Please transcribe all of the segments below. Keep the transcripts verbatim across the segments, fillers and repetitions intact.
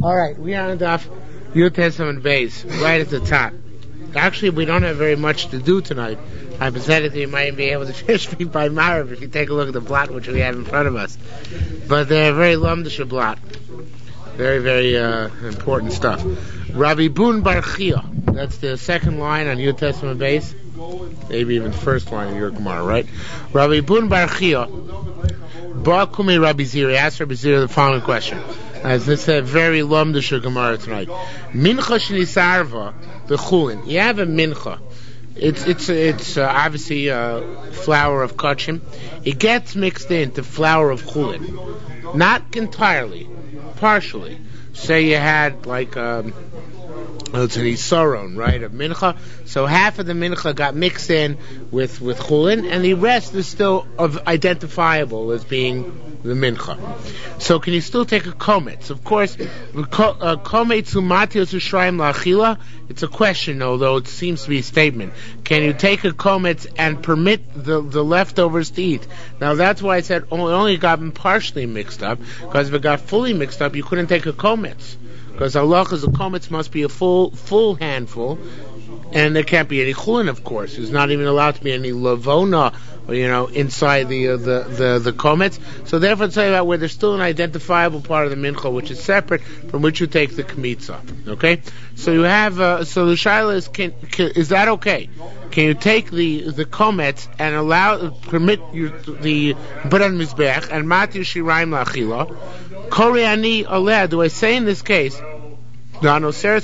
All right, we are on Daf Yud Tesam Beis, right at the top. Actually, we don't have very much to do tonight. Hypothetically, you might be able to finish me by Marav if you take a look at the blot which we have in front of us. But they're a very lumdish blot. Very, very uh, important stuff. Rabbi Bun Bar Chia. That's the second line on Yud Tesam Beis. Maybe even the first line of your Gemara, right? Rabbi Bun Bar Chia. Ba'kumi Rabbi Ziri. Ask Rabbi Ziri the following question. As this is a very lumdish Gemara tonight. Mincha shenisarva the chulin. You have a mincha. It's it's it's uh, obviously uh, flour of kachim. It gets mixed into flour of chulin, not entirely, partially. Say you had like um, it's an isaron, right, of mincha. So half of the mincha got mixed in with with chulin, and the rest is still of identifiable as being the mincha. So can you still take a kometz? Of course, kometz umatios u'shrayim la'achila. It's a question, although it seems to be a statement. Can you take a kometz and permit the, the leftovers to eat? Now that's why I said only, only gotten partially mixed up, because if it got fully mixed up, you couldn't take a kometz. Because Allah is a kometz must be a full full handful, and there can't be any chulin, of course. There's not even allowed to be any lavona, you know, inside the uh, the the the kometz. So therefore, it's talking about where there's still an identifiable part of the mincha, which is separate from which you take the kmitza. Okay, so you have uh, so the shaila is can, can, is that okay? Can you take the the kometz and allow permit you the bran mizbech and mati shiraim la'achila? Koreani aleh. Do I say in this case that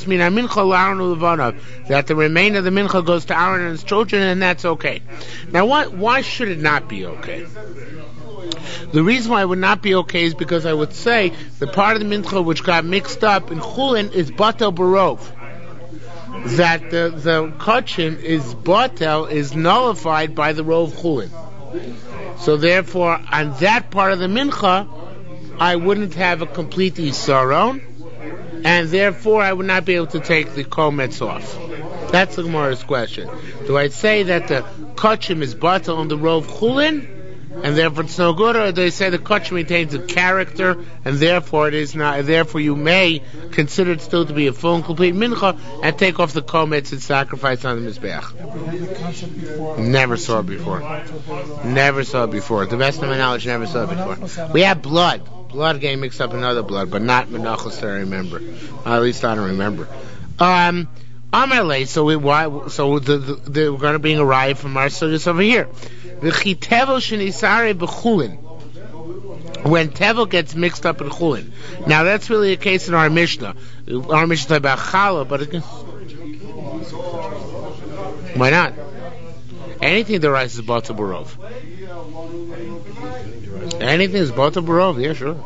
the remainder of the mincha goes to Aaron and his children, and that's okay? Now, why why should it not be okay? The reason why it would not be okay is because I would say the part of the mincha which got mixed up in chulin is batel barov. That the the kachim is batel is nullified by the rov chulin. So therefore, on that part of the mincha, I wouldn't have a complete isaron, and therefore I would not be able to take the kometz off. That's the Gemara's question. Do I say that the kachim is batel on the rov chulin, and therefore it's no good, or do I say the kachim maintains a character, and therefore it is not? Therefore you may consider it still to be a full and complete mincha, and take off the kometz and sacrifice on the mizbeach. Never saw it before. Never saw it before. To the best of my knowledge, never saw it before. We have blood. Blood getting mixed up in other blood, but not menachos that I remember. Uh, at least I don't remember. Um, Amarle, so we why? So the, the, the, we're going to bring a raya from our studies over here. V'chi tevel shenisare b'chulin. When tevel gets mixed up in chulin. Now that's really a case in our Mishnah. Our Mishnah is about challah, but it can, why not? Anything that rises is batel barov. Anything is batel barov, yeah, sure.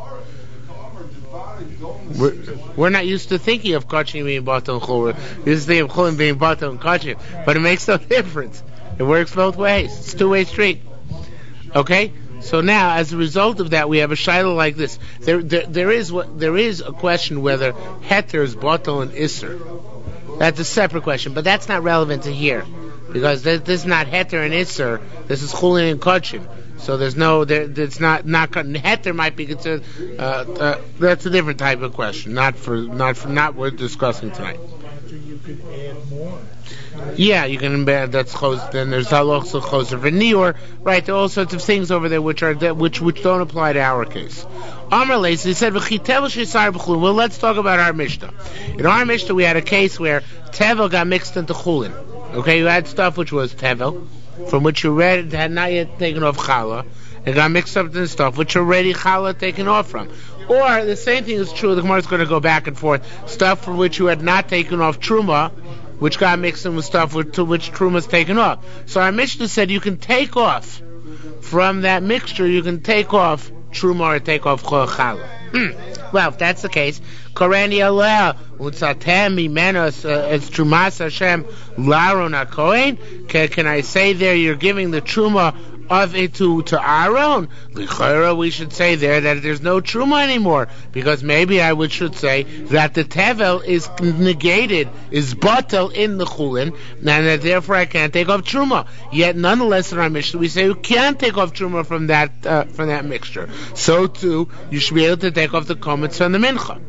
We're, we're not used to thinking of kachim being batel and chul. We're used to thinking of chulin being batel and kachim. But it makes no difference. It works both ways. It's a two-way street. Okay? So now, as a result of that, we have a shaila like this. There, there, there is what there is a question whether heter is batel and isser. That's a separate question, but that's not relevant to here. Because this, this is not heter and isser. This is chulin and kachim. So there's no, there, it's not, not, heter might be considered, uh, uh, that's a different type of question, not for, not for, not worth discussing tonight. You could add more. Yeah, you can embed, that's chos, then there's also choser v'nior, right, there are all sorts of things over there which are, which, which don't apply to our case. Amar Leis, he said, well, let's talk about our Mishnah. In our Mishnah, we had a case where tevel got mixed into chulin. Okay, you had stuff which was tevel, from which you read had not yet taken off challah, and got mixed up in stuff which already challah taken off from. Or the same thing is true. The Gemara is going to go back and forth. Stuff from which you had not taken off truma, which got mixed in with stuff with, to which truma is taken off. So our Mishnah said you can take off from that mixture. You can take off truma or take off challah. Well, if that's the case, Korani aleh utzatem imenos as trumas Hashem laron hakohen. Can I say there you're giving the truma of it to to Aaron? L'chayra, we should say there that there's no truma anymore, because maybe I would should say that the tevel is negated, is batel in the chulin, and that therefore I can't take off truma. Yet nonetheless in our Mishnah we say you can't take off truma from that uh, from that mixture. So too you should be able to take off the kometz from the mincha.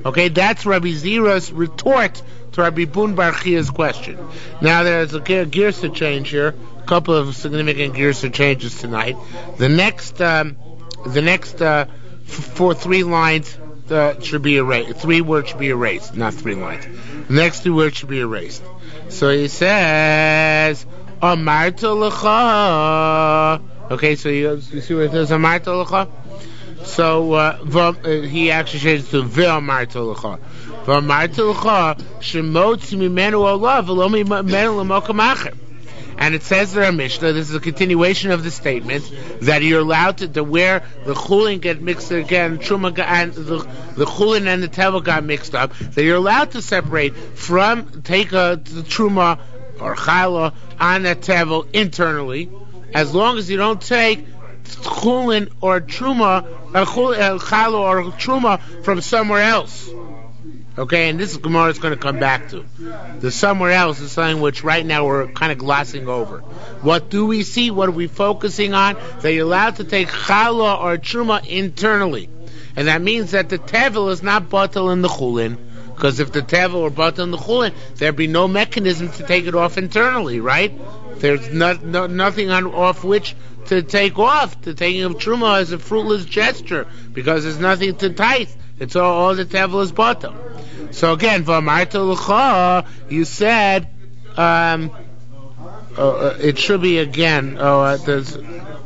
Okay, that's Rabbi Zira's retort to Rabbi Bun Bar Chia's question. Now there's a girsa change here, a couple of significant girsa changes tonight. The next, um, the next uh, f- for three lines uh, should be erased. Three words should be erased, not three lines. The next two words should be erased. So he says, Amarta L'cha. Okay, so you, you see where it says Amarta L'cha? So uh, uh, he actually changes to Ve'amarta L'cha. Ve'amarta L'cha shemotzi mimenu olav v'lo mimenu l'mokam acher. And it says there in Mishnah, this is a continuation of the statement, that you're allowed to, to where the chulin get mixed again, truma and the, the chulin and the tevel got mixed up, that you're allowed to separate from, take a the truma or challah on a tevel internally, as long as you don't take chulin or truma, uh, challah or truma from somewhere else. Okay, and this Gemara is going to come back to. The somewhere else is something which right now we're kind of glossing over. What do we see? What are we focusing on? That you're allowed to take challah or truma internally. And that means that the tevel is not batel in the chulin. Because if the tevel were batel in the chulin, there'd be no mechanism to take it off internally, right? There's not, no, nothing on off which to take off. The taking of truma is a fruitless gesture because there's nothing to tithe. It's all, all the tevel is batel. So again, v'amarta l'cha, you said, um, uh, it should be again. Oh, uh, there's,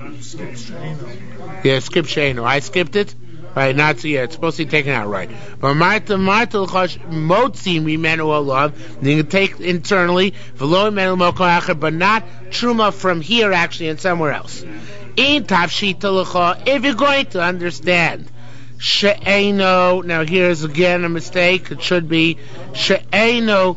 yeah, skip sheinu. I skipped it. Right, not so. Yeah, it's supposed to be taken out. Right. V'amarta marta l'cha motzi mimenu olav. You can take internally v'lo mimenu mokam acher, but not truma from here, actually, and somewhere else. In tafshita l'cha, if you're going to understand. She'eino, now here's again a mistake, it should be She'eino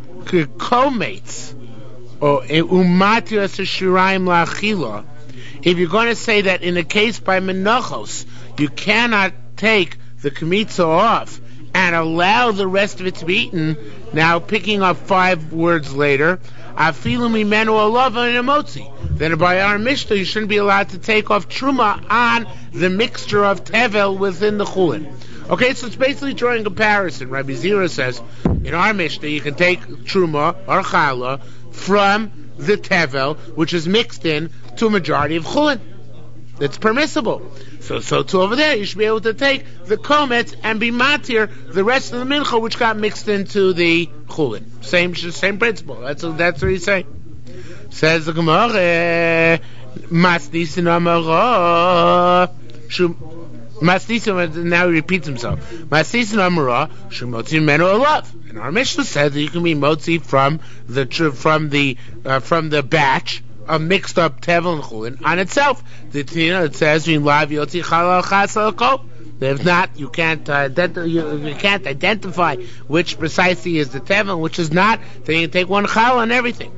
komates or umatiras shiraim la'achila. If you're going to say that in a case by menachos, you cannot take the kmitza off and allow the rest of it to be eaten, now picking up five words later, afilu mimenu olav v'nemotzi. Then by our Mishnah, you shouldn't be allowed to take off truma on the mixture of tevel within the chulin. Okay, so it's basically drawing a comparison. Rabbi Zira says, in our Mishnah, you can take truma or challah from the tevel, which is mixed in to a majority of chulin. It's permissible. So, so to over there, you should be able to take the kometz and be matir the rest of the mincha, which got mixed into the chulin. Same, same principle. That's that's what he's saying. Says the Gemara, Masnisin Amara, Masnisin, now he repeats himself. Masnisin Amara, Shumotzi Menu Olav. And our Mishnah says that you can be motzi from the from the uh, from the batch of mixed up tevel and chulin on itself. The Tina, it says in Lav Yotzi Chalal Chasal Ko. If not, you can't uh, ident- you, you can't identify which precisely is the tevel and which is not. Then you can take one challah and everything.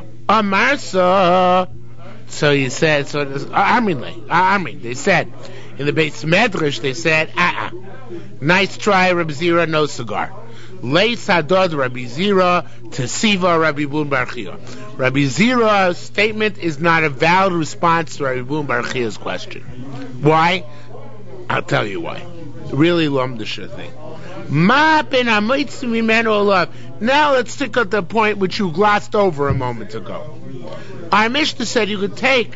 Amarsa. So you said, so this, uh, Amrin, uh, Amrin, they said, in the Beis Medrash, they said, ah, uh-uh. Nice try, Rabbi Zira, no cigar. Leis Hadod, Rabbi Zira, Tesiva, Rabbi Bun Bar Chia. Rabbi Zira's statement is not a valid response to Rabbi Bun Bar Chia's question. Why? I'll tell you why. Really lumdisha thing. Ma ben amitzu mimenu olav. Now let's stick at the point which you glossed over a moment ago. Our Mishnah said you could take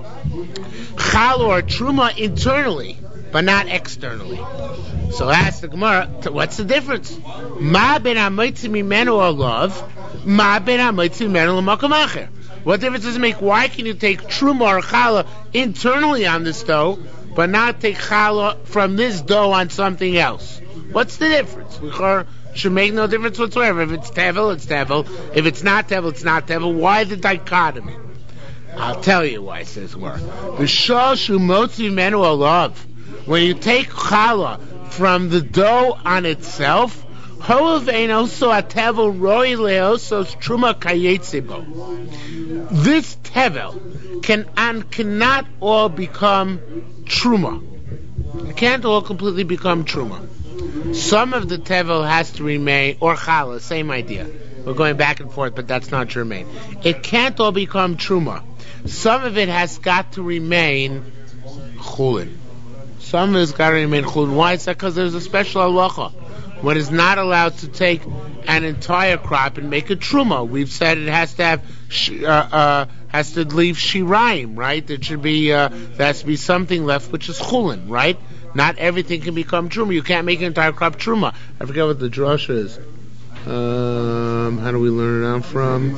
chal or truma internally, but not externally. So ask the Gemara, what's the difference? Ma ben amitzu mimenu olav, ma ben amitzu mimenu l'makam acher. What difference does it make? Why can you take truma or challah internally on this dough, but not take challah from this dough on something else? What's the difference? We should make no difference whatsoever. If it's tevel, it's tevel. If it's not tevel, it's not tevel. Why the dichotomy? I'll tell you why, says Gemara. V'shoshu motzi menu olav. When you take challah from the dough on itself, ho'avein also a tevel roi leosos truma kayetzebo. This tevel can and cannot all become truma. It can't all completely become truma. Some of the tevel has to remain, or challah, same idea. We're going back and forth, but that's not germane. It can't all become truma. Some of it has got to remain chulin. Some of it's got to remain chulin. Why? It's because there's a special halacha. one is not allowed to take an entire crop and make a truma. We've said it has to have sh- uh, uh, has to leave shiraim, right? There should be uh, there has to be something left, which is chulin, right? Not everything can become truma. You can't make an entire crop truma. I forget what the drasha is. Um, how do we learn it out from?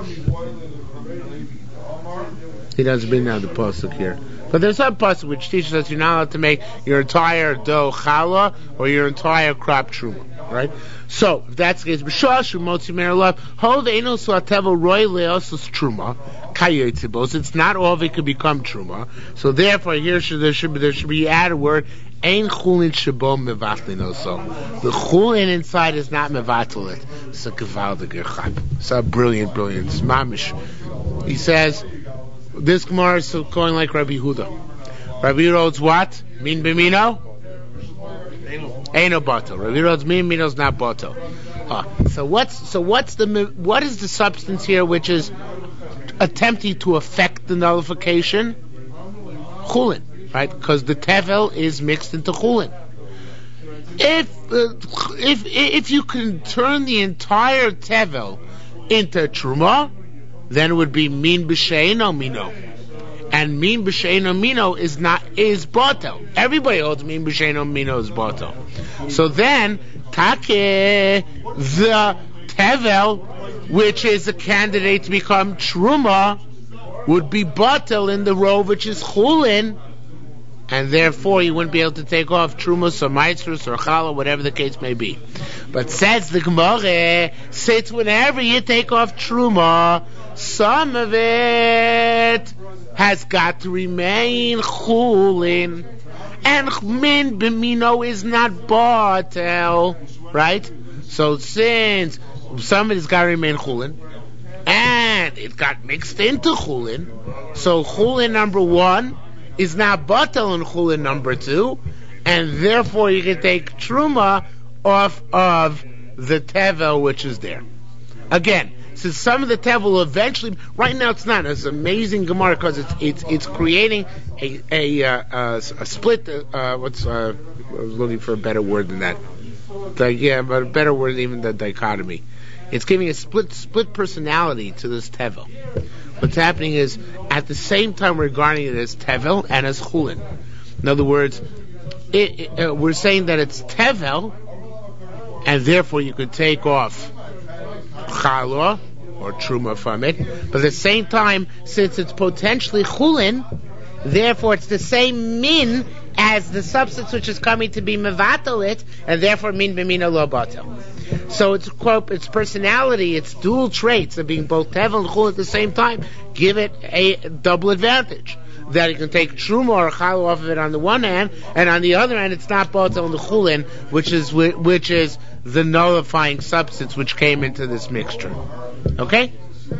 He doesn't bring down the pasuk here. But there's some pasuk which teaches us you're not allowed to make your entire dough challah or your entire crop truma, right? So, if that's the case, b'shah shumotzi meralav, hold eino suatevo roy leosus truma, kayotzibos, it's not all of it could become truma, so therefore here should, there should be, there should be added word, ein chulin shabo mevatlin also. The chulin inside is not mevatl it. It's a gewaldiger chap. It's a brilliant, brilliant, it's mamish. He says, this Gemara is going like Rabbi Huda. Rabbi Huda holds what? Min b'mino? Eino bato. Rabbi Huda holds min b'mino is not bato. Huh. So what's so what's the what is the substance here which is attempting to affect the nullification? Chulin, right? Because the tevel is mixed into chulin. If uh, if if you can turn the entire tevel into truma, then it would be min b'sheino mino, and min b'sheino mino is not is batel. Everybody holds min b'sheino mino is batel. So then take the tevel, which is a candidate to become truma, would be batel in the row which is chulin, and therefore you wouldn't be able to take off trumas or meitzrus or challah, whatever the case may be. But says the Gemara, since whenever you take off truma, some of it has got to remain chulin, and min b'mino is not batel, right? So since some of it has got to remain chulin, and it got mixed into chulin, so chulin number one is not batel in chulin number two, and therefore you can take truma off of the tevel which is there. Again, since some of the tevel will eventually, right now it's not. It's amazing Gemara because it's it's it's creating a a uh, a, a split. Uh, what's uh, I was looking for a better word than that. The, yeah, but a better word than even the dichotomy. It's giving a split split personality to this tevel. What's happening is at the same time we're regarding it as tevel and as chulin. In other words, it, it, uh, we're saying that it's tevel, and therefore you could take off challah or truma from it. But at the same time, since it's potentially chulin, therefore it's the same min as the substance which is coming to be mevatel it, and therefore min b'mina lo batel. So it's quote, its personality, its dual traits of being both tevel and chulin at the same time give it a double advantage. That you can take truma or challah off of it on the one hand, and on the other hand, it's not batel on the chulin, which is which is the nullifying substance which came into this mixture. Okay.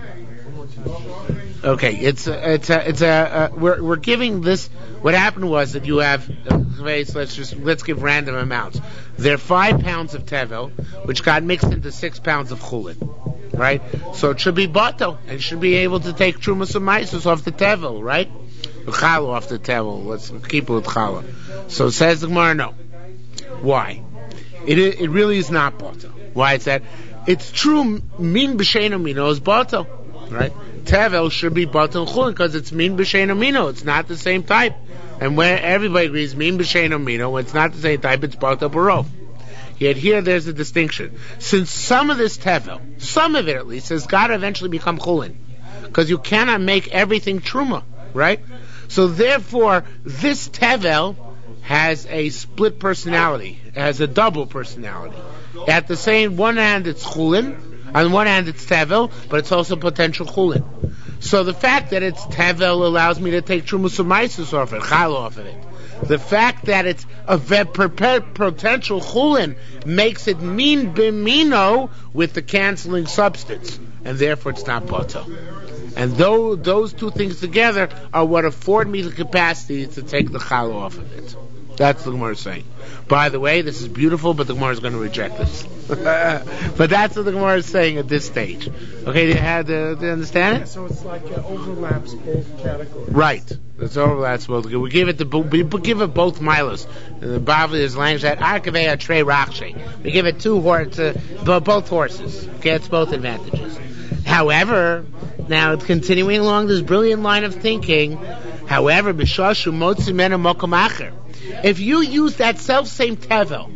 Okay, it's a, it's a, it's a uh, we're we're giving this. What happened was that you have uh, let's just let's give random amounts. There are five pounds of tevel which got mixed into six pounds of chulin, right? So it should be batel and should be able to take trumas and meisus off the tevel, right? Challah off the tevel. Let's keep it with challah. So says the Gemara, no. Why? It it really is not batel. Why is that? It's true. Min b'sheino mino is batel, right? Tevel should be batel chulin because it's min b'sheino mino. It's not the same type, and where everybody agrees min b'sheino mino, when it's not the same type, it's batel barov. Yet here there's a distinction. Since some of this tevel, some of it at least, has got to eventually become chulin, because you cannot make everything truma, right? So therefore, this tevel has a split personality, has a double personality. At the same one hand, it's chulin. On one hand, it's tevel, but it's also potential chulin. So the fact that it's tevel allows me to take trumas umaisus off it, chal off of it. The fact that it's a potential chulin makes it min b'mino with the canceling substance, and therefore it's not batel. And though those two things together are what afford me the capacity to take the challah off of it. That's the Gemara is saying. By the way, this is beautiful, but the Gemara is going to reject this. But that's what the Gemara is saying at this stage. Okay, do you, have, do you understand it? Yeah, so it's like uh, overlaps both categories. Right. It's overlaps both. We give it the we give it both milos. The Bavli is language that Arkavei Trey Rakshe. We give it two horses, uh, both horses. Okay, it's both advantages. However, now continuing along this brilliant line of thinking, however, b'shashu motzi mena mokom acher. If you use that self same tevel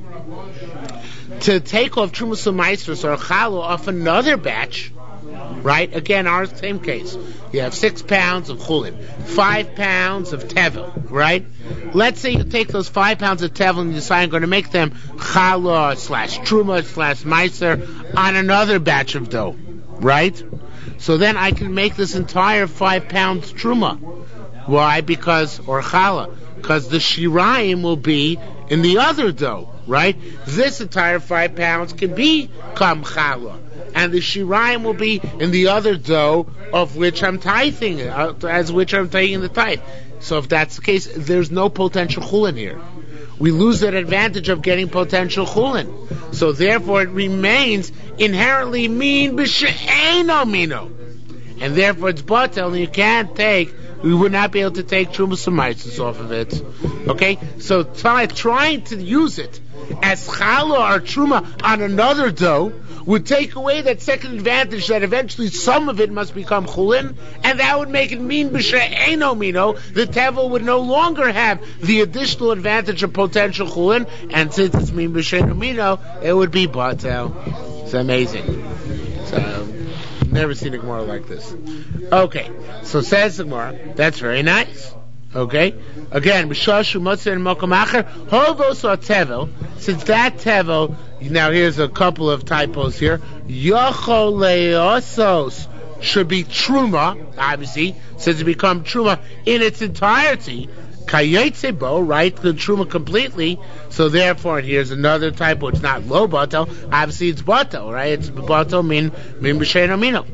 to take off trumas u'maisros or challah off another batch, right? Again, our same case. You have six pounds of chulin, five pounds of tevel, right? Let's say you take those five pounds of tevel and you decide I'm going to make them challah slash truma slash meiser on another batch of dough, right? So then I can make this entire five pounds truma. Why? Because, or challah, because the shirayim will be in the other dough, right? This entire five pounds can become challah, and the shirayim will be in the other dough of which I'm tithing, uh, as which I'm taking the tithe. So if that's the case, there's no potential chulin here. We lose that advantage of getting potential chulin. So therefore it remains inherently mean b'she'eino mino. And therefore it's batel, and you can't take, we would not be able to take trumas u'maisros off of it. Okay? So try, trying to use it as challah or truma on another dough would take away that second advantage that eventually some of it must become chulin, and that would make it mean b'she'eino mino. The tevel would no longer have the additional advantage of potential chulin, and since it's mean b'she'eino mino, it would be batel. It's amazing. So, never seen a Gemara like this. Okay, so says the Gemara, that's very nice. Okay, again, b'shashu motzei and mokom acher hovos or tevel. Since that tevel, now here's a couple of typos here. Yochol leosos should be truma, obviously, since it become truma in its entirety. Kayetze bo, right, the truma completely. So therefore, here's another typo. It's not lo batel. Obviously, it's batel, right? It's batel min min b'she'eino mino.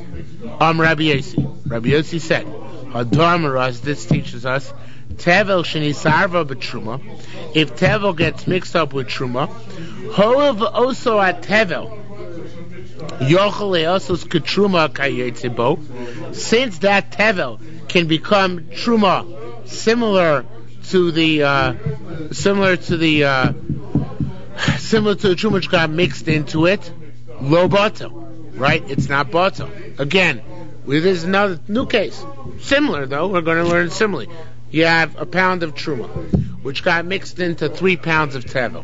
Um, Rabbi Yossi. Rabbi Yossi said, Hadar, this teaches us, tevel shenisarva b'truma. If tevel gets mixed up with truma, howev also at tevel yochel leosos ketruma kayetze bo. Since that tevel can become truma, similar to the uh, similar to the uh, similar to the truma which got mixed into it, lo batel, right? It's not batel. Again, this is another new case. Similar though, we're going to learn similarly. You have a pound of truma, which got mixed into three pounds of tevel.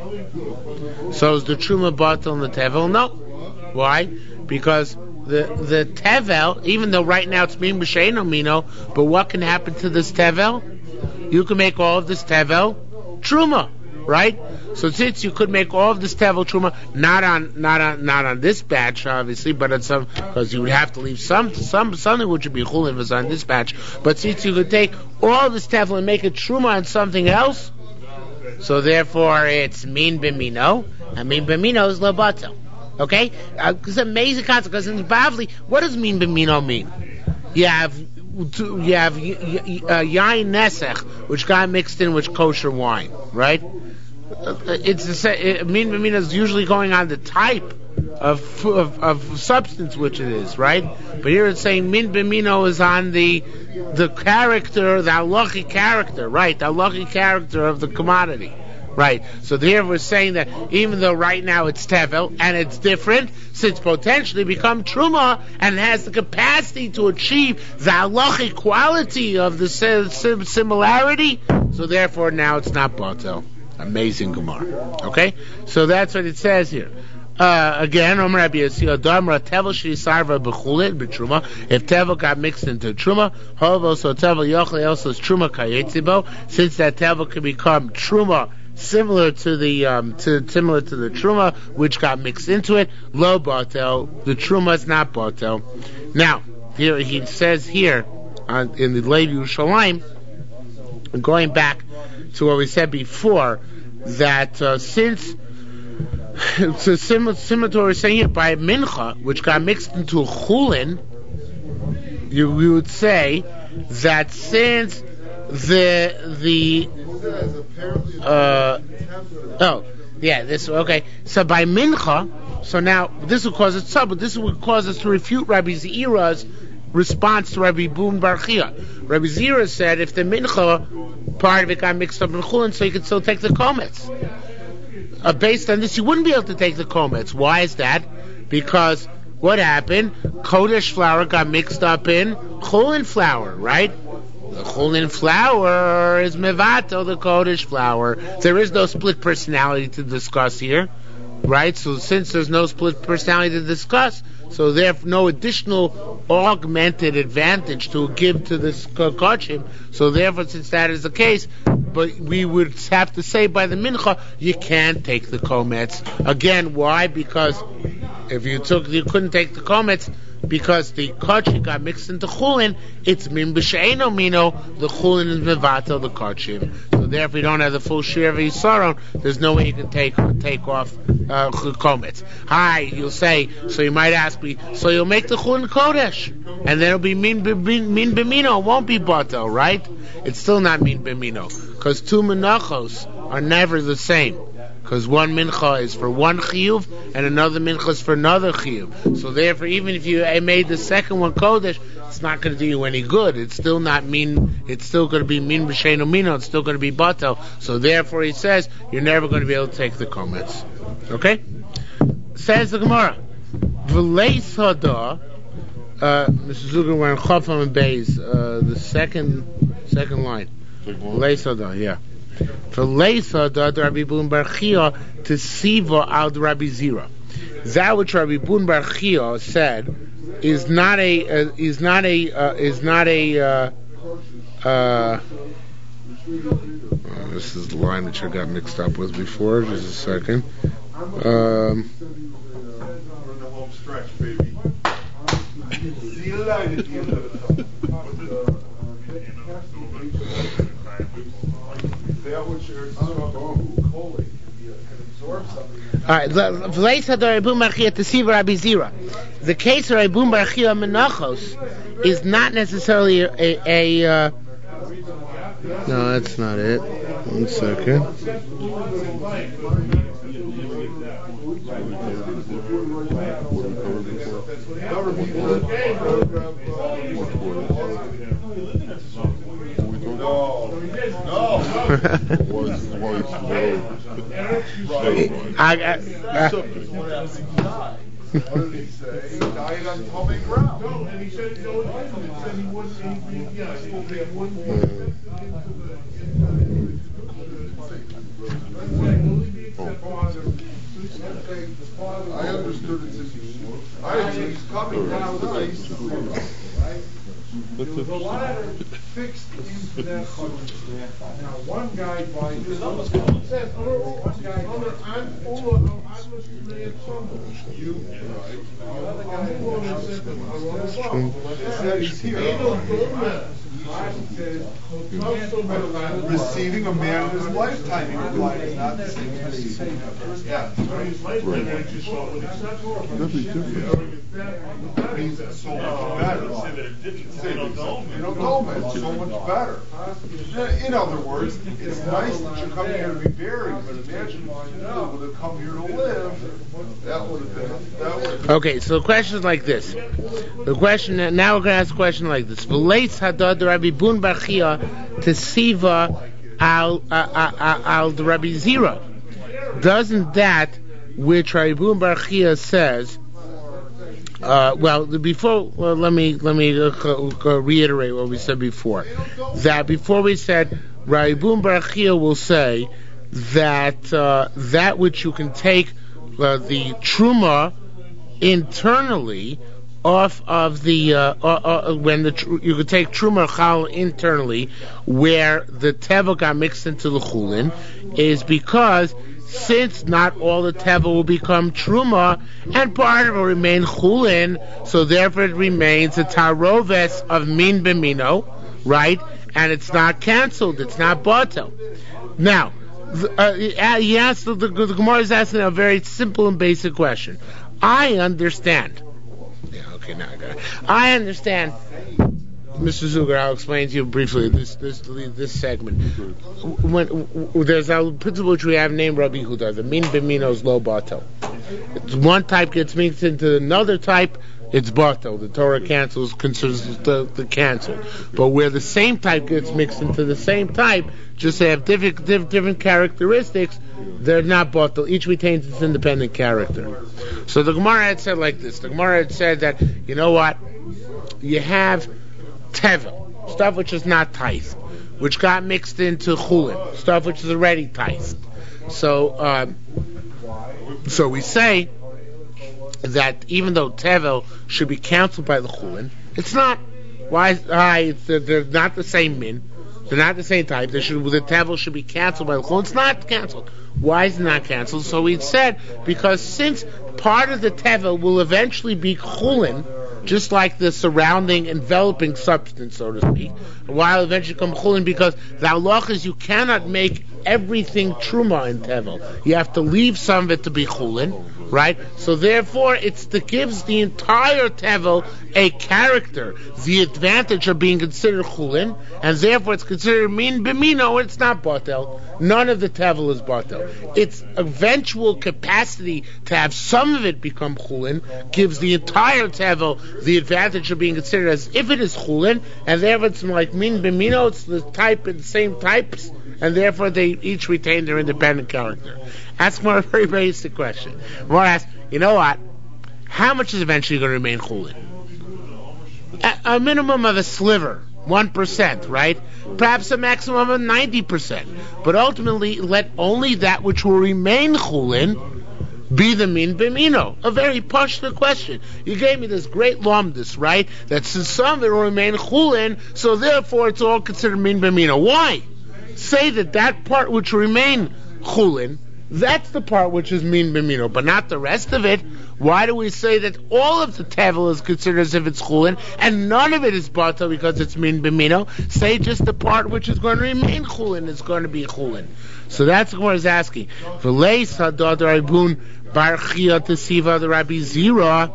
So is the truma batel and the tevel? No. Why? Because the the tevel, even though right now it's min b'she'eino mino, but what can happen to this tevel? You can make all of this tevel truma, right? So since you could make all of this tevel truma, not on not on not on this batch, obviously, but on some, because you would have to leave some some something which would be chulin was on this batch. But since you could take all of this tevel and make it truma on something else, so therefore it's min b'mino, and min b'mino is lo batel. Okay, uh, it's an amazing concept because in Bavli, what does min b'mino mean? You have you have uh, yain nesech, which got mixed in with kosher wine, right? It's the min b'mino is usually going on the type of, of of substance which it is, right? But here it's saying min b'mino is on the the character, the halachic character, right? The halachic character of the commodity. Right, so there we're saying that even though right now it's tevel and it's different, since potentially become truma and has the capacity to achieve the halachic quality of the sim- similarity, so therefore now it's not batel. Amazing Gemara. Okay, so that's what it says here. Uh, again, Omer Rabbi Yossi, Adamra tevel sheisarva b'chulin b'truma. If tevel got mixed into truma, however, so tevel yochel also is truma kayetzibo. Since that tevel can become truma, similar to the um, to similar to the truma which got mixed into it, lo batel. The truma is not batel. Now, here he says here on, in the Lev Yerushalayim, going back to what we said before, that uh, since it's similar, similar to what we're saying here by mincha, which got mixed into chulin, you we would say that since the the uh oh yeah this okay so by mincha, so now this will cause us trouble. This will cause us to refute Rabbi Zira's response to Rabbi Bun Bar Chia. Rabbi Zira said if the mincha part of it got mixed up in chulin, so you could still take the komets. Uh, based on this, you wouldn't be able to take the komets. Why is that? Because what happened? Kodesh flour got mixed up in chulin flour, right? The chulin flour is mevato the kodesh flour. There is no split personality to discuss here, right? So since there's no split personality to discuss, so therefore no additional augmented advantage to give to this kachim. So therefore, since that is the case, but we would have to say by the mincha, you can't take the komets. Again, why? Because if you took, you couldn't take the komets because the kachim got mixed into chulin. It's min b'she'eno mino. The chulin is mevatel the kachim. So therefore, you don't have the full share of yisaron. There's no way you can take take off uh, komets. Hi, you'll say. So you might ask me. So you'll make the chulin kodesh, and then it'll be min min b'mino. It won't be batel, right? It's still not min b'mino because two menachos are never the same. Because one mincha is for one chiyuv and another mincha is for another chiyuv. So therefore, even if you made the second one kodesh, it's not going to do you any good. It's still not mean. It's still going to be min b'sheinu mino. It's still going to be batel. So therefore, he says you're never going to be able to take the komets. Okay? Says the Gemara, v'leis hada. Uh, Mister Zuger, we're in Chafam and Beis, uh, the second second line. V'leis hada, yeah. For Leisa, the Rabbi Bun Bar Chia to Siva al Rabbi Zira. That which Rabbi Bun Bar Chia said is not a uh, is not a uh, is not a. Uh, uh, oh, this is the line which I got mixed up with before. Just a second. Um, Alright, the case of Rabbi Bar Chia Menachos is not necessarily a, a, a uh, no, that's not it. One second. I, I, I, What did he say? He died on Tommy ground. No, and he said, no, he said he wouldn't, he, yeah, he wouldn't into the, I understood it as you, I think he's coming down nice, right? There was a lot of fixed into that chutz. Now, one guy by this says, oh, one guy, other, I'm over, I'm you, right? Another guy said, I said he's here. Receiving a man in his lifetime, he replied, is not the same as receiving a person. Yeah. That means it's so much better. So much better. In other words, it's nice that you come here to be buried, but imagine if you would have come here to live. That would have been. That would have been. Okay, so the question is like this. The question now we're going to ask a question like this. V'leitz hadad Rabbi Bun Bar Chia to Siva al al the Rabbi Zira. Doesn't that which Rabbi Bun Bar Chia says? Uh, well, before well, let me let me uh, uh, reiterate what we said before. That before we said Rabbi Bun Bar Chia will say that uh, that which you can take uh, the truma internally off of the uh, uh, uh, when the tr- you could take truma chal internally where the teva got mixed into the chulin is because since not all the teva will become truma and part of it will remain chulin, so therefore it remains a taroves of min b'mino, right? And it's not cancelled, it's not batel. Now, uh, he asked, the, the, the Gemara is asking a very simple and basic question. I understand Yeah, okay, now I got it. I understand. Mister Zuger, I'll explain to you briefly this this this segment. When w- there's a principle which we have named Rabbi Huda, the min b'mino is lo batel. It's one type gets mixed into another type, it's batel. The Torah cancels, considers the, the cancel. But where the same type gets mixed into the same type, just they have different diff, different characteristics, they're not batel. Each retains its independent character. So the Gemara had said like this. The Gemara had said that, you know what, you have tevel, stuff which is not taised, which got mixed into chulin, stuff which is already taised. So, um, so we say that even though tevel should be canceled by the chulin, it's not. Why? Why? It's, they're not the same min. They're not the same type. They should, the tevel should be canceled by the chulin. It's not canceled. Why is it not canceled? So we said because since part of the tevel will eventually be chulin, just like the surrounding, enveloping substance, so to speak, while eventually come chulin, because the halach is you cannot make everything truma in tevel. You have to leave some of it to be chulin, right? So therefore, it's the gives the entire tevel a character, the advantage of being considered chulin, and therefore it's considered min b'mino. It's not batel. None of the tevel is batel. Its eventual capacity to have some of it become chulin gives the entire tevel the advantage of being considered as if it is chulin, and therefore it's like min b'mino. It's the type and the same types, and therefore they each retain their independent character. Ask more a very basic question. More ask, you know what? How much is eventually going to remain chulin? A, a minimum of a sliver, one percent, right? Perhaps a maximum of ninety percent. But ultimately, let only that which will remain chulin be the min b'mino. A very pashta question. You gave me this great lomdus, right? That since some of it will remain chulin, so therefore it's all considered min b'mino. Why? Say that that part which will remain chulin, that's the part which is min b'mino, but not the rest of it. Why do we say that all of the tevel is considered as if it's chulin, and none of it is batel because it's min b'mino? Say just the part which is going to remain chulin is going to be chulin. So that's what he's asking. V'leis hadad Rabun bar Chia tesiva the Rabbi Zira.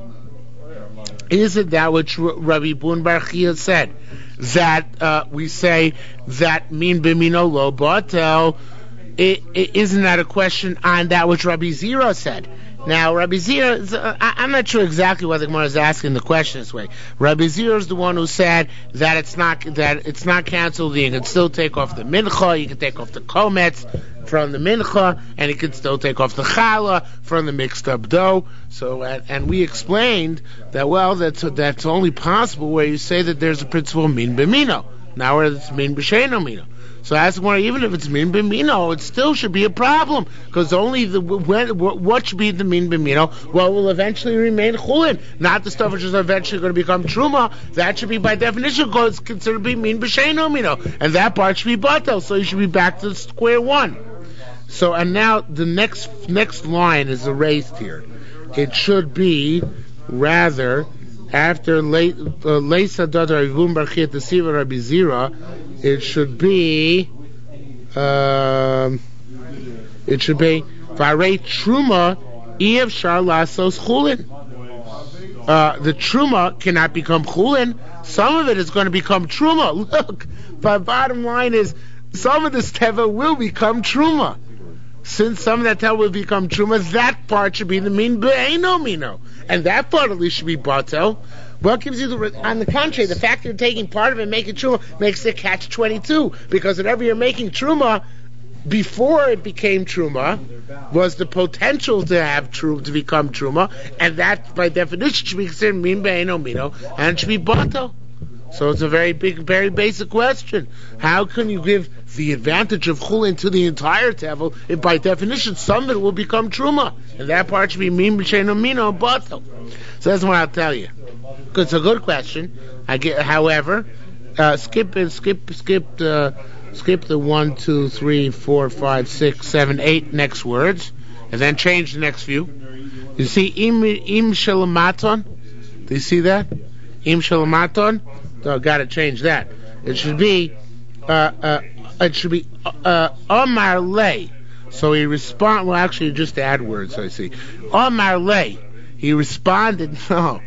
Is it that which Rabbi Bun bar Chia said? That uh, we say that min b'mino lo batel. It, it, isn't that a question on that which Rabbi Zira said? Now, Rabbi Zira, uh, I, I'm not sure exactly why the Gemara is asking the question this way. Rabbi Zira is the one who said that it's not that it's not canceled. You can still take off the mincha, you can take off the kometz from the mincha, and you can still take off the challah from the mixed up dough. So, and, and we explained that well, that's that's only possible where you say that there's a principle min b'mino. Now, where it's min b'sheino mino. So that's why even if it's min b'mino, it still should be a problem because only the when, what should be the min b'mino? Well, it will eventually remain chulin, not the stuff which is eventually going to become truma. That should be by definition because it's considered to be min b'sheino mino, and that part should be batel. So you should be back to square one. So and now the next next line is erased here. It should be rather after leisa dadar ivum barchiyat tesiva Rabbi Zira. It should be, um, it should be, Varei Truma, Iev Shar Lasos Chulin. Uh, the Truma cannot become Chulin. Some of it is going to become Truma. Look, the bottom line is, some of this Teva will become Truma. Since some of that Teva will become Truma, that part should be the Min Be'eno Mino. And that part at least should be Batel. What gives you the, on the contrary, the fact that you're taking part of it and making truma makes it catch twenty-two, because whenever you're making truma, before it became truma, was the potential to have truma, to become truma, and that by definition should be considered min be'eno mino, and it should be batel. So it's a very big, very basic question. How can you give the advantage of chulin to the entire tevel if by definition some of it will become truma, and that part should be min be'eno mino batel? So that's what I'll tell you. It's a good question. I get, however, uh, skip it, skip, skip the, skip the one, two, three, four, five, six, seven, eight next words, and then change the next few. You see, im im shalamaton. Do you see that? Im shalamaton. Oh, got to change that. It should be, uh, uh, it should be uh, Omar lay. So he respond. Well, actually, just add words. I see. Omar lay. He responded. No.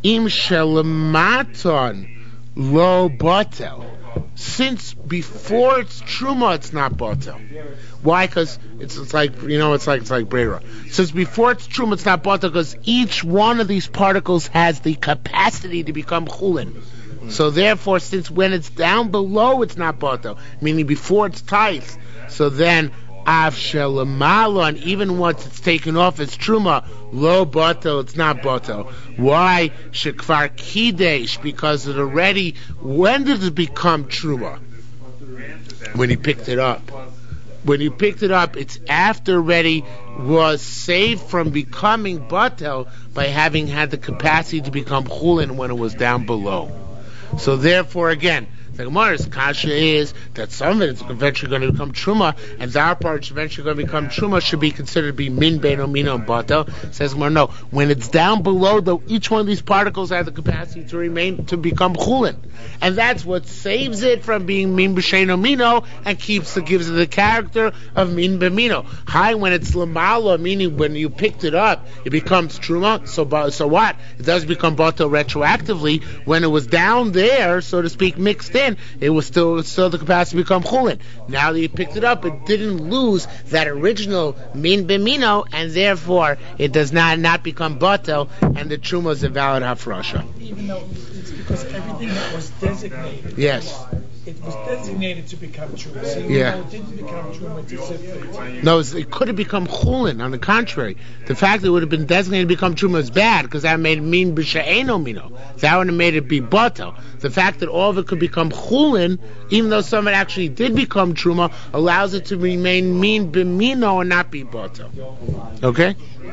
im shelamaton lo batel. Since before it's truma, it's not batel. Why? Because it's, it's like you know, it's like it's like brera. Since before it's truma, it's not batel because each one of these particles has the capacity to become chulin. So therefore, since when it's down below, it's not batel, meaning before it's tight. So then, av shelamala, and even once it's taken off as truma, lo batel, it's not batel. Why? Shekvar kidesh, because it already. When did it become truma? When he picked it up. When he picked it up, it's after already was saved from becoming batel by having had the capacity to become chulin when it was down below. So therefore, again, the Gemara's kasha is that some of it is eventually going to become truma, and the other part is eventually going to become truma should be considered to be min beino mino and batel. Says Gemara, no. When it's down below, though, each one of these particles have the capacity to remain to become chulin, and that's what saves it from being min b'sheino mino and keeps it gives it the character of min b'mino. High when it's lamala, meaning when you picked it up, it becomes truma. So so what? It does become batel retroactively. When it was down there, so to speak, mixed in, it was still still the capacity to become chulin. Now that you picked it up, it didn't lose that original min b'mino, and therefore it does not not become batel, and the truma is a valid hafrasha. Even though it's because everything that was designated, yes, it was designated to become truma. So even yeah. though it didn't become truma, it's as if it. No, it could have become chulin. On the contrary, the fact that it would have been designated to become truma is bad because that made it min b'she'eno mino. That would have made it be batel. The fact that all of it could become chulin, even though some of it actually did become truma, allows it to remain min b'mino and not be batel. Okay?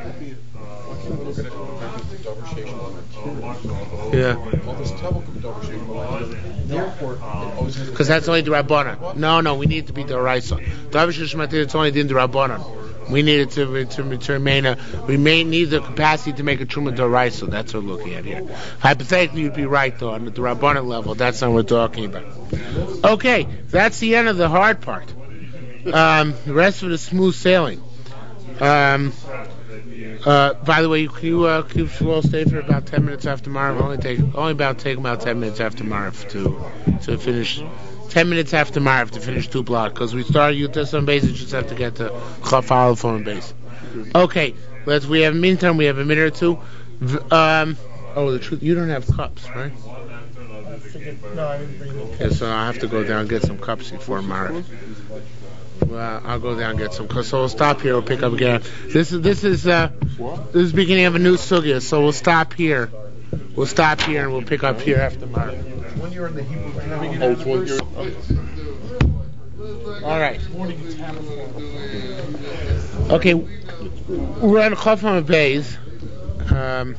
Yeah. Because that's only the Rabbanan. No, no, we need it to be the Raisa. It's only the Rabbanan. We need it to, to, to remain a, we may need the capacity to make a Truma D'Oraisa. That's what we're looking at here. Hypothetically, you'd be right, though, on the Rabbanan level. That's not what we're talking about. Okay, that's the end of the hard part. Um, the rest of it is smooth sailing. Um, uh, by the way, can you uh, keep Shmuel stay for about ten minutes after Marv? Only take only about take about ten minutes after Marv to to finish. Ten minutes after Marv to finish two blocks because we started Yutas on base. We just have to get to Chaf Aleph on base. Okay, let's. We have meantime we have a minute or two. Um, oh, the truth, you don't have cups, right? I figured, no, I didn't bring them. Yeah, so I have to go down and get some cups before Marv. Well, I'll go down and get some. So we'll stop here. We'll pick up again. This is this is uh, this is the beginning of a new sugya. So we'll stop here. We'll stop here and we'll pick up here after Marv. When you're in the Hebrew all right. Okay, we're on Chafam Bays. Um,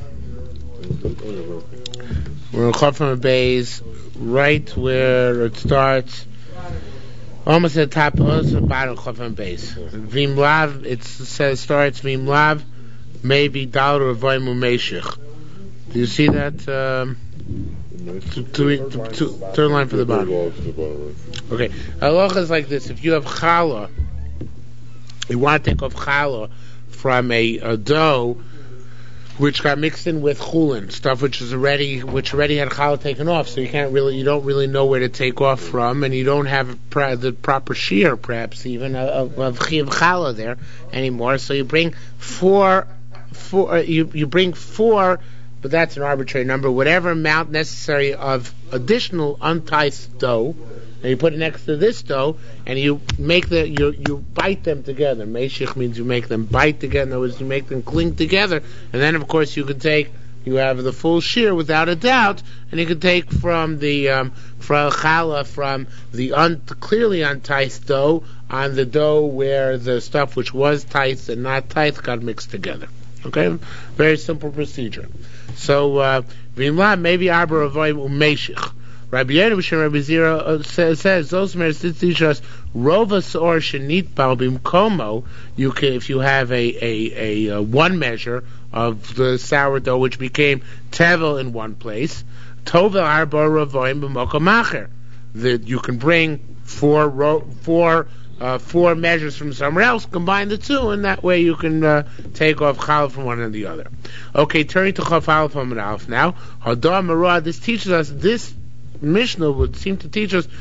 we're on Chafam Bays, right where it starts. Almost at the top, almost at the bottom of Chafam Bays. Vim Lav, it says starts Vim Lav, maybe Dal Revoim Umeshich. Do you see that? Um, to, to, to, to, third line for the bottom. Okay. Halacha is like this. If you have challah, you want to take off challah from a, a dough which got mixed in with chulin, stuff which is already which already had challah taken off, so you can't really you don't really know where to take off from, and you don't have pra- the proper shear, perhaps even of, of challah there anymore. So you bring four, four. You you bring four. But that's an arbitrary number, whatever amount necessary of additional unticed dough, and you put it next to this dough, and you make the you you bite them together. Meshich means you make them bite together. In other words, you make them cling together, and then of course you can take you have the full shear without a doubt, and you can take from the um, from challah from the un- clearly unticed dough on the dough where the stuff which was ticed and not ticed got mixed together. Okay, very simple procedure. So, uh, maybe Arbor avoid umeshich. Rabbi Yerushim Rabbi Zira says says those medicines teach us rovas or shenit balbim komo. You can if you have a, a, a, a one measure of the sourdough which became tevel in one place. Tova arbor ravoim b'mokomacher. That you can bring four ro- four. Uh, four measures from somewhere else, combine the two, and that way you can uh, take off challah from one and the other. Okay, turning to Chaf Aleph Amud Aleph now. Hadar Marah, this teaches us, this Mishnah would seem to teach us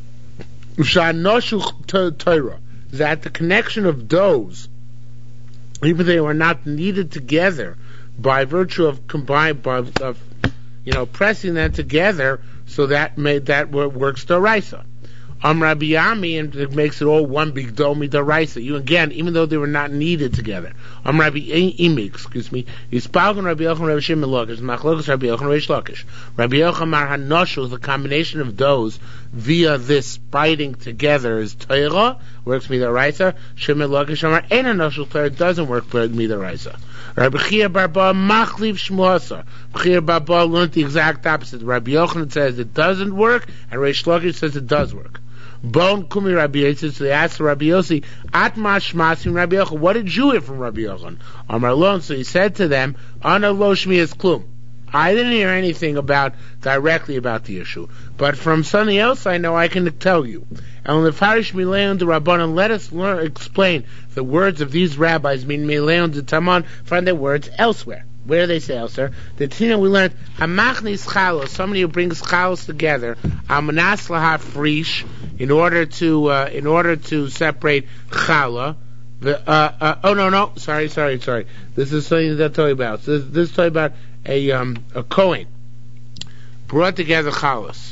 Sha'noshu Torah, that the connection of those, even though they were not needed together, by virtue of combined, by, of, you know, pressing them together, so that made that works Doraisa. Am Rabbi Yami, and it makes it all one big domi Doraisa. You again, even though they were not needed together. Am Rabbi Imi, excuse me. Yispalgan Rabbi Yochanan Rabbi Shimon Lakish, Machlokas Rabbi Yochanan Reish Lakish. Rabbi Yochanan Mar Hanoshu, the combination of those via this biting together is Torah, works Midoraisa. Shimon Lakish Amar Ein Hanoshu Torah doesn't work Midoraisa. Rabbi Chia Barba Machliv Shmuasa. Chia Barba learned the exact opposite. Rabbi Yochanan says it doesn't work, and Reish Lakish says it does work. Bon Kumi Rabbi Yossi, so they asked Rabbi Yossi, Atma Shmasim Rabbi Yochanan, what did you hear from Rabbi Yochanan? Amar Lon, so he said to them, Ana lo shmi klum. I didn't hear anything about, directly about the issue, but from something else I know I can tell you. And the Farish Mileon de Rabbanan, let us learn, explain the words of these rabbis, mean Mileon de Taman, find their words elsewhere. Where do they say elsewhere? The Tina we learned, Hamachnis Chalos, somebody who brings Chalos together, Amanas Laha Frish, in order to, uh, in order to separate Chala. The, uh, uh, oh no, no, sorry, sorry, sorry. This is something that I'm talking about. This, this is talking about a, um, a Kohen brought together Chalos.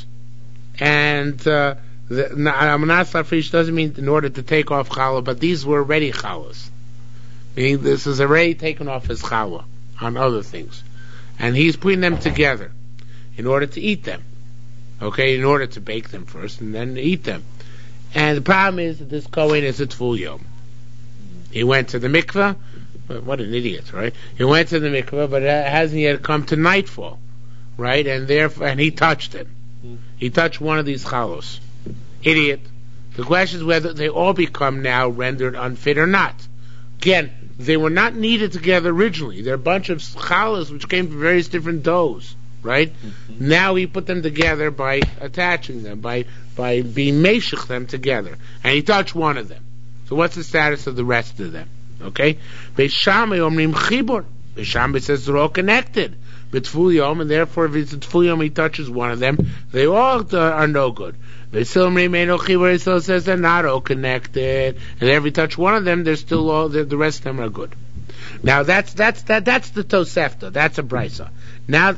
And, uh, the Amanas Laha Frish doesn't mean in order to take off Chala, but these were already Chalos. Meaning this is already taken off as Chala on other things, and he's putting them together in order to eat them. Okay, in order to bake them first and then eat them. And the problem is that this Kohen is a Tful Yom. He went to the mikveh. What an idiot, right? He went to the mikveh, but it hasn't yet come to nightfall, right? And therefore, and he touched it. He touched one of these chalos. Idiot. The question is whether they all become now rendered unfit or not. Again, they were not needed together originally. They're a bunch of chalas which came from various different doughs, right? Mm-hmm. Now he put them together by attaching them, by by being meshich them together. And he touched one of them. So what's the status of the rest of them? Okay? Beis Shammai omrim chibur. Beis Shammai says they're all connected. B'tful yom, and therefore if it's a tful yom he touches one of them, they all uh, are no good. Beis omrim eino chibur, he still says they're not all connected. And every touch one of them, they're still all, the rest of them are good. Now that's, that's, that, that's the Tosefta. That's a Brisa. Now,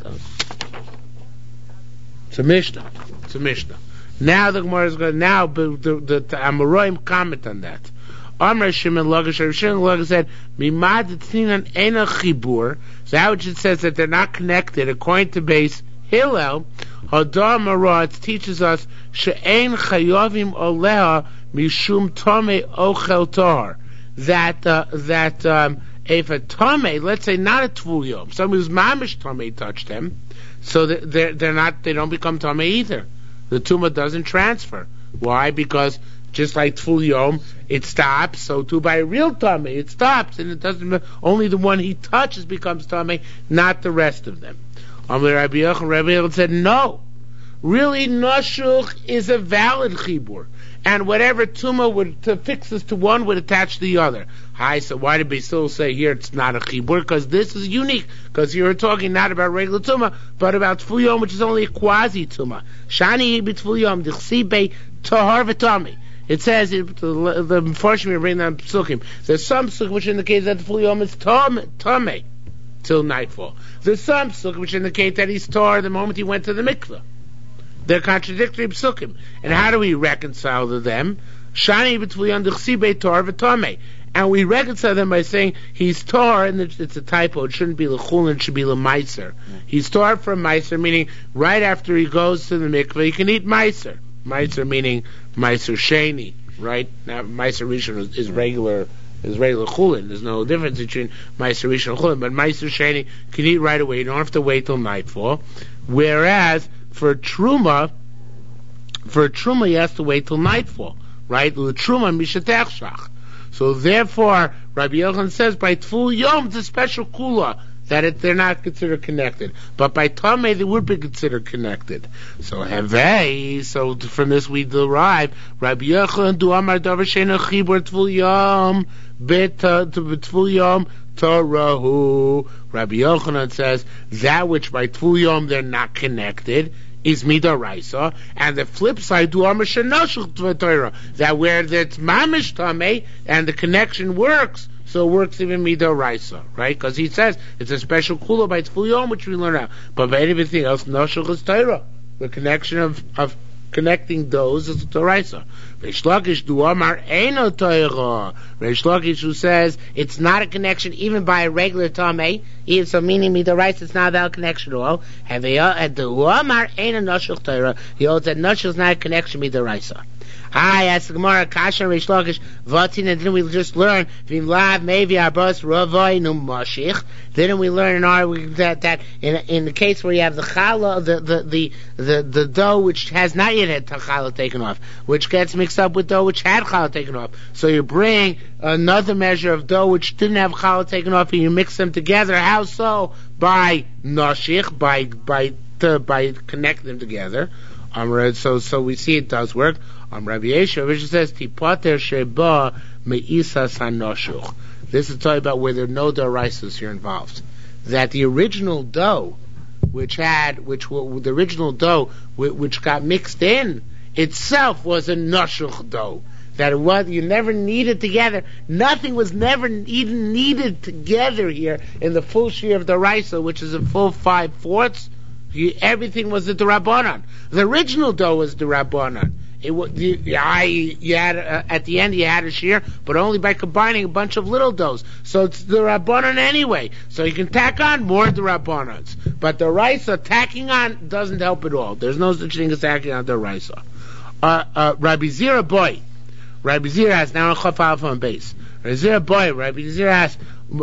it's a Mishnah. It's a Mishnah. Now the Gemara is going to, now the, the, the, the Amoraim comment on that. Amar Shimon Lakish, Shimon Lakish said, Mimad Tzinan Ena Chibur, so how it says that they're not connected, according to base Hillel, Hadar Marah, it teaches us, She'ein Chayovim Oleha Mishum Tome Ochel Tar, that, uh, that, um, if a Tome, let's say not a Tvul Yom, somebody who's Mamish Tome touched them, so that they're, they're not, they don't become Tome either. The Tumah doesn't transfer. Why? Because just like Tful Yom, it stops, so too by a real Tameh, it stops, and it doesn't, only the one he touches becomes Tameh, not the rest of them. Amar Rabbi Yochanan, Rabbi Yochanan said, no. Really, Noshuch is a valid Chibur, and whatever Tumah would, to fix this to one, would attach to the other. Hi, so why did we still say here it's not a Chibur? Because this is unique, because you're talking not about regular Tumah, but about Tful Yom, which is only a quasi Tumah. Shani B'Tful Yom, D'chsi Tahar V'Tameh. It says, it, the, the Mepharshim are bringing down Psukim. There's some Psukim which indicate that the Tful Yom is Tameh till nightfall. There's some Psukim which indicate that he's Tar the moment he went to the mikveh. They're contradictory Psukim. And how do we reconcile to them? Shani B'Tful Yom D'chsi Tar V'Tameh. And we reconcile them by saying he's Tar, and it's a typo, it shouldn't be L'chulin, it should be L'maiser. He's Tar from Maiser, meaning right after he goes to the mikveh, he can eat Maiser. Meiser meaning Meiser Sheni, right? Now Meiser Rishon is, is regular, is regular chulin. There's no difference between Meiser Rishon and chulin, but Meiser Sheni can eat right away. You don't have to wait till nightfall. Whereas for truma, for truma you have to wait till nightfall, right? The truma mishatech shach. So therefore, Rabbi Yochanan says by Tful Yom it's a special kula. that it, they're not considered connected. But by Tameh, they would be considered connected. So Hevei, so from this we derive, Rabbi Yochanan du Amar Davar She'eino Chibur Tvul Yom, Bet Tvul Yom, Torahu. Rabbi Yochanan says, that which by Tvul Yom they're not connected, is midaraisa, and the flip side do Amar She'eino Torah, that where it's mamish tamei and the connection works, so it works even midaraisa, right? Because he says it's a special kula by Tvul Yom, which we learn out, but by anything else, noshul is Torah. The connection of of connecting those is Toraisa. Reish Lakish du Amar Eino Torah. Reish Lakish who says it's not a connection even by a regular tamei, even so meaning midaraisa, it's not a connection at all. And the du Amar Eino Noshul Torah. He holds that noshul is not a connection midaraisa. Hi, ask the Gemara, Kasha Reish Lakish, Vatin, and then we just learn, Vim Lav, Mevi, Arbos, Ravoi, Num Mashich. Then we learn in our, that, that in, in the case where you have the challah, the, the, the, the, the dough which has not yet had challah taken off, which gets mixed up with dough which had challah taken off. So you bring another measure of dough which didn't have challah taken off and you mix them together. How so? By Nashich, by, by, to, by connecting them together. Um, so, so we see it does work. Um, Rabbi Yeshua, which says, Tipater sheba me'isas hanoshuch. This is talking about where there are no daraisas here involved. That the original dough, which had, which the original dough, which got mixed in, itself was a noshuch dough. That it was, you never needed together. Nothing was never even needed together here in the full share of daraisa, which is a full five fourths. You, everything was the Rabbanan. The original dough was the Rabbanan. It was you, I, you had uh, at the end you had a shear, but only by combining a bunch of little doughs. So it's the Rabbanan anyway. So you can tack on more the Rabbanans, but the Raisa tacking on doesn't help at all. There's no such thing as tacking on the Raisa. Uh, uh, Rabbi Zira boy, Rabbi Zira has now a chaf alpha on base. Rabbi Zira boy, Rabbi Zira has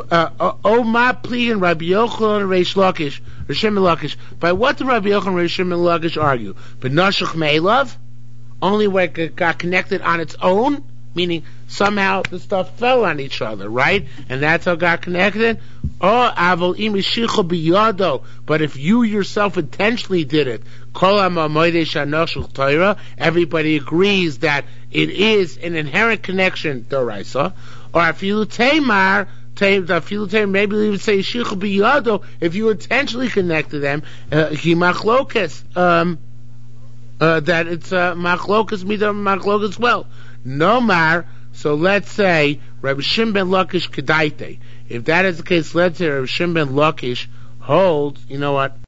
oh ma pli and Rabbi Yochanan and Reish Lakish, Rishim Lakish. By what did Rabbi Yochanan and Rishim Lakish argue? But Nashach Me'elav, only where it got connected on its own, meaning somehow the stuff fell on each other, right? And that's how it got connected. Oh, avol im yishicha biyado. But if you yourself intentionally did it, kol ha'mamoidei shanoshul Torah, everybody agrees that it is an inherent connection, doraisa. Or afilu teimar, maybe even say yishicha biyado, if you intentionally connected them, he machlokas, um, Uh, that it's uh, machlokas mida machlokas well. No mar. So let's say Rabbi Shimon ben Lakish kedaite. If that is the case, let's say Rabbi Shimon ben Lakish holds. You know what?